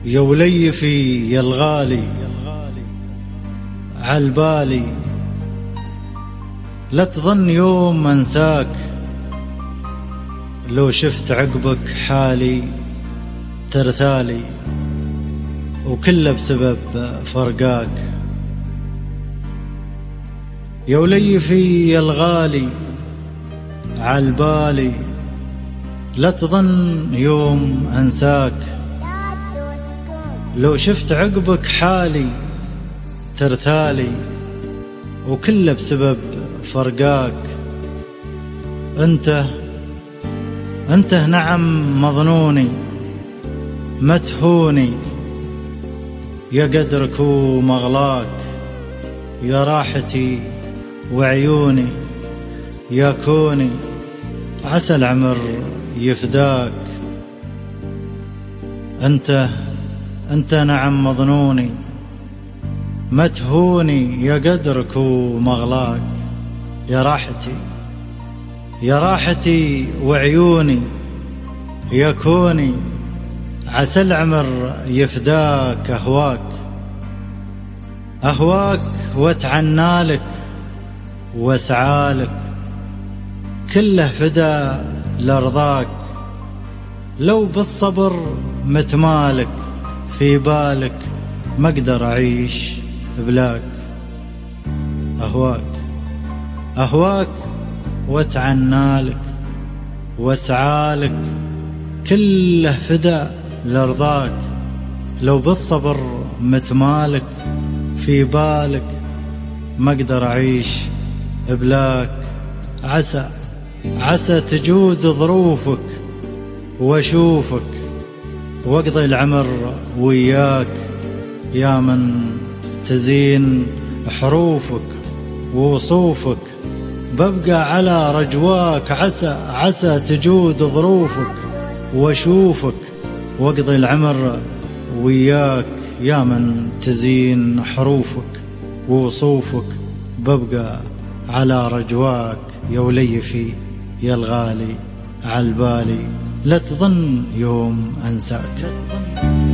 يا وليفي يا الغالي عالبالي، لا تظن يوم أنساك، لو شفت عقبك حالي ترثالي، وكله بسبب فرقاك. يا وليفي يا الغالي عالبالي، لا تظن يوم أنساك، لو شفت عقبك حالي ترثالي، وكله بسبب فرقاك. انت نعم مظنوني متهوني، يا قدرك ومغلاك، يا راحتي وعيوني، يا كوني عسى العمر يفداك. انت نعم مظنوني متهوني، يا قدرك ومغلاك، يا راحتي وعيوني، يا كوني عسى العمر يفداك. أهواك واتعنالك واسعالك، كله فدا لرضاك، لو بالصبر متمالك، في بالك ما اقدر اعيش بلاك. أهواك واتعنالك واسعالك، كله فدا لرضاك، لو بالصبر متمالك، في بالك ما اقدر اعيش بلاك. عسى تجود ظروفك واشوفك، واقضي العمر وياك، يا من تزين حروفك ووصوفك، ببقى على رجواك. عسى تجود ظروفك واشوفك، واقضي العمر وياك، يا من تزين حروفك ووصوفك، ببقى على رجواك. يا وليفي يا الغالي عالبالي، لا تظن يوم أنساك.